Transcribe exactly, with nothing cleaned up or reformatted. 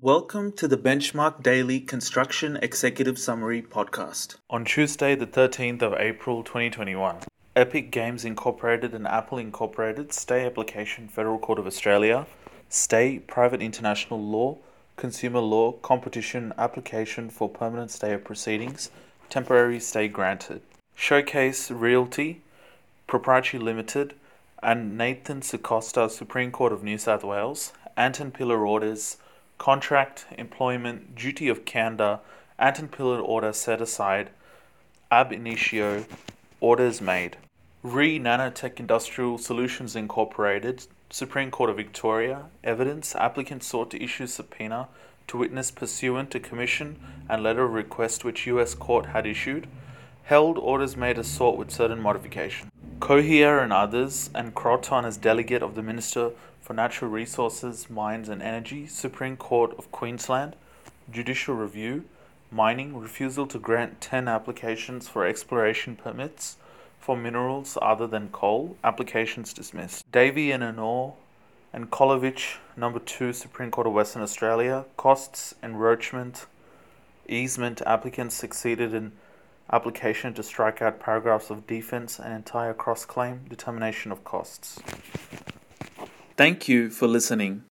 Welcome to the Benchmark Daily Construction Executive Summary podcast. On Tuesday, the thirteenth of April twenty twenty-one, Epic Games Incorporated and Apple Incorporated stay application Federal Court of Australia, stay private international law, consumer law, competition application for permanent stay of proceedings, temporary stay granted. Showcase Realty, Proprietary Limited, and Nathan Sucosta, Supreme Court of New South Wales, Anton Pillar orders, contract, employment, duty of candour, Anton Pillar order set aside, ab initio, orders made. Re Nanotech Industrial Solutions Incorporated, Supreme Court of Victoria, evidence, applicant sought to issue subpoena to witness pursuant to commission and letter of request which U S court had issued, held, orders made as sought with certain modification. Cohere and others, and Croton as delegate of the Minister for Natural Resources, Mines and Energy, Supreme Court of Queensland, judicial review, mining, refusal to grant ten applications for exploration permits for minerals other than coal, applications dismissed. Davey and Anor and Kolovich, number two, Supreme Court of Western Australia, costs, enroachment, easement, applicants succeeded in application to strike out paragraphs of defence and entire cross-claim, determination of costs. Thank you for listening.